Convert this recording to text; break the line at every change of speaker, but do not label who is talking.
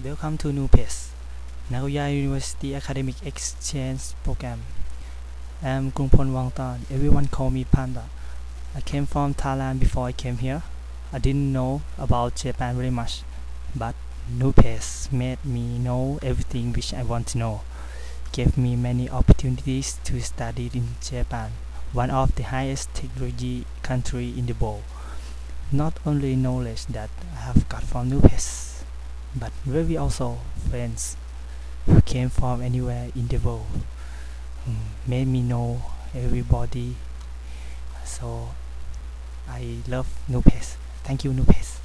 Welcome to NUPES, Nagoya University Academic Exchange Program. I'm Krungpon Wangtan. Everyone call me Panda. I came from Thailand before I came here. I didn't know about Japan very much, but NUPES made me know everything which I want to know. Gave me many opportunities to study in Japan, one of the highest technology country in the world. Not only knowledge that I have got from NUPES, but very also friends who came from anywhere in the world, made me know everybody. So I love NUPES. Thank you, NUPES.